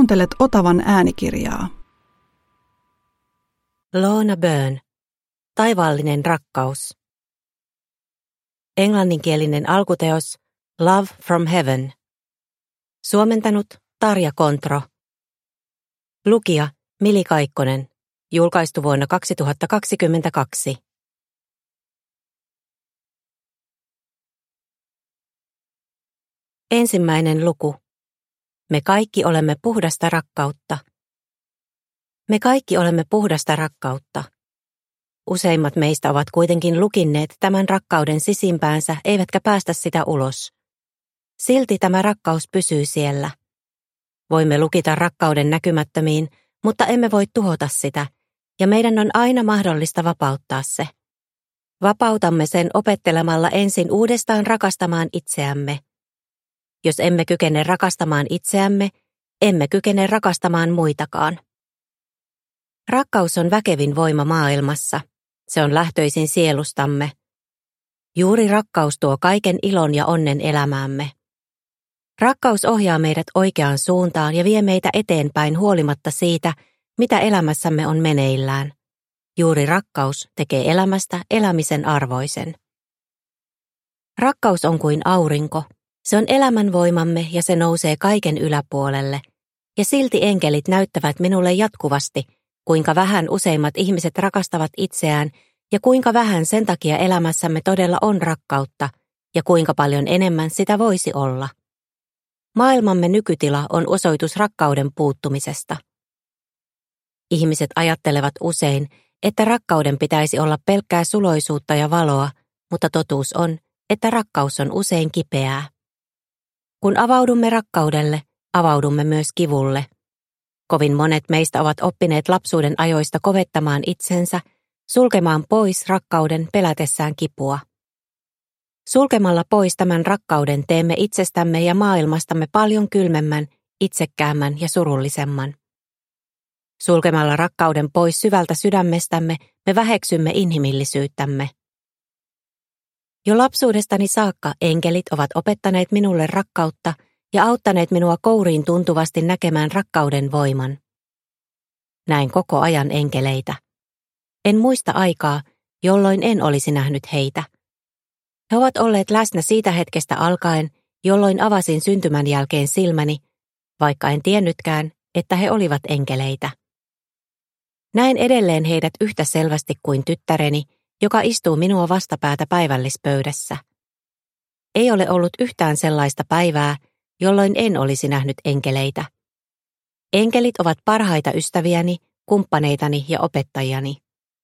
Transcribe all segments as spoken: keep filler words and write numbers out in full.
Kuuntelet Otavan äänikirjaa. Lorna Byrne. Taivaallinen rakkaus. Englanninkielinen alkuteos Love from Heaven. Suomentanut Tarja Kontro. Lukija Mili Kaikkonen. Julkaistu vuonna kaksituhattakaksikymmentäkaksi. Ensimmäinen luku. Me kaikki olemme puhdasta rakkautta. Me kaikki olemme puhdasta rakkautta. Useimmat meistä ovat kuitenkin lukinneet tämän rakkauden sisimpäänsä, eivätkä päästä sitä ulos. Silti tämä rakkaus pysyy siellä. Voimme lukita rakkauden näkymättömiin, mutta emme voi tuhota sitä, ja meidän on aina mahdollista vapauttaa se. Vapautamme sen opettelemalla ensin uudestaan rakastamaan itseämme. Jos emme kykene rakastamaan itseämme, emme kykene rakastamaan muitakaan. Rakkaus on väkevin voima maailmassa. Se on lähtöisin sielustamme. Juuri rakkaus tuo kaiken ilon ja onnen elämäämme. Rakkaus ohjaa meidät oikeaan suuntaan ja vie meitä eteenpäin huolimatta siitä, mitä elämässämme on meneillään. Juuri rakkaus tekee elämästä elämisen arvoisen. Rakkaus on kuin aurinko. Se on elämän voimamme ja se nousee kaiken yläpuolelle. Ja silti enkelit näyttävät minulle jatkuvasti, kuinka vähän useimmat ihmiset rakastavat itseään ja kuinka vähän sen takia elämässämme todella on rakkautta ja kuinka paljon enemmän sitä voisi olla. Maailmamme nykytila on osoitus rakkauden puuttumisesta. Ihmiset ajattelevat usein, että rakkauden pitäisi olla pelkkää suloisuutta ja valoa, mutta totuus on, että rakkaus on usein kipeää. Kun avaudumme rakkaudelle, avaudumme myös kivulle. Kovin monet meistä ovat oppineet lapsuuden ajoista kovettamaan itsensä, sulkemaan pois rakkauden pelätessään kipua. Sulkemalla pois tämän rakkauden teemme itsestämme ja maailmastamme paljon kylmemmän, itsekkäämmän ja surullisemman. Sulkemalla rakkauden pois syvältä sydämestämme me väheksymme inhimillisyyttämme. Jo lapsuudestani saakka enkelit ovat opettaneet minulle rakkautta ja auttaneet minua kouriin tuntuvasti näkemään rakkauden voiman. Näin koko ajan enkeleitä. En muista aikaa, jolloin en olisi nähnyt heitä. He ovat olleet läsnä siitä hetkestä alkaen, jolloin avasin syntymän jälkeen silmäni, vaikka en tiennytkään, että he olivat enkeleitä. Näen edelleen heidät yhtä selvästi kuin tyttäreni, joka istuu minua vastapäätä päivällispöydässä. Ei ole ollut yhtään sellaista päivää, jolloin en olisi nähnyt enkeleitä. Enkelit ovat parhaita ystäviäni, kumppaneitani ja opettajiani.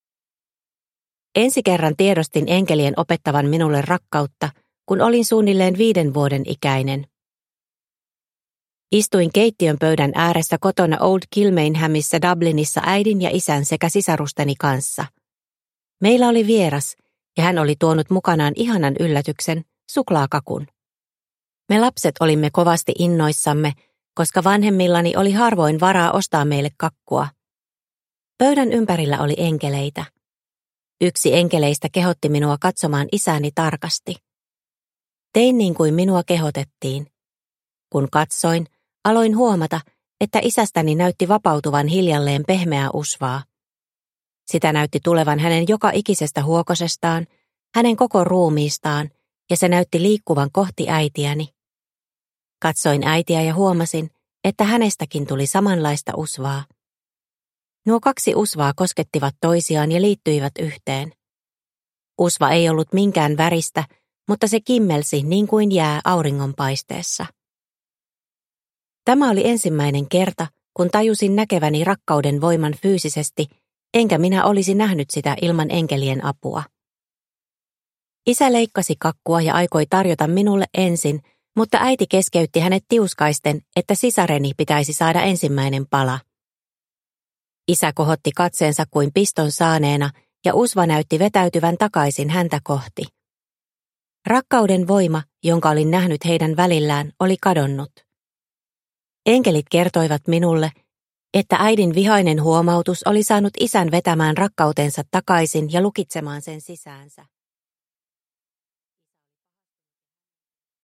Ensi kerran tiedostin enkelien opettavan minulle rakkautta, kun olin suunnilleen viiden vuoden ikäinen. Istuin keittiön pöydän ääressä kotona Old Kilmainhamissa Dublinissa äidin ja isän sekä sisarusteni kanssa. Meillä oli vieras, ja hän oli tuonut mukanaan ihanan yllätyksen, suklaakakun. Me lapset olimme kovasti innoissamme, koska vanhemmillani oli harvoin varaa ostaa meille kakkua. Pöydän ympärillä oli enkeleitä. Yksi enkeleistä kehotti minua katsomaan isääni tarkasti. Tein niin kuin minua kehotettiin. Kun katsoin, aloin huomata, että isästäni näytti vapautuvan hiljalleen pehmeää usvaa. Sitä näytti tulevan hänen joka ikisestä huokosestaan, hänen koko ruumiistaan, ja se näytti liikkuvan kohti äitiäni. Katsoin äitiä ja huomasin, että hänestäkin tuli samanlaista usvaa. Nuo kaksi usvaa koskettivat toisiaan ja liittyivät yhteen. Usva ei ollut minkään väristä, mutta se kimmelsi niin kuin jää auringonpaisteessa. Tämä oli ensimmäinen kerta, kun tajusin näkeväni rakkauden voiman fyysisesti, enkä minä olisi nähnyt sitä ilman enkelien apua. Isä leikkasi kakkua ja aikoi tarjota minulle ensin, mutta äiti keskeytti hänet tiuskaisten, että sisareni pitäisi saada ensimmäinen pala. Isä kohotti katseensa kuin piston saaneena ja usva näytti vetäytyvän takaisin häntä kohti. Rakkauden voima, jonka olin nähnyt heidän välillään, oli kadonnut. Enkelit kertoivat minulle, että äidin vihainen huomautus oli saanut isän vetämään rakkautensa takaisin ja lukitsemaan sen sisäänsä.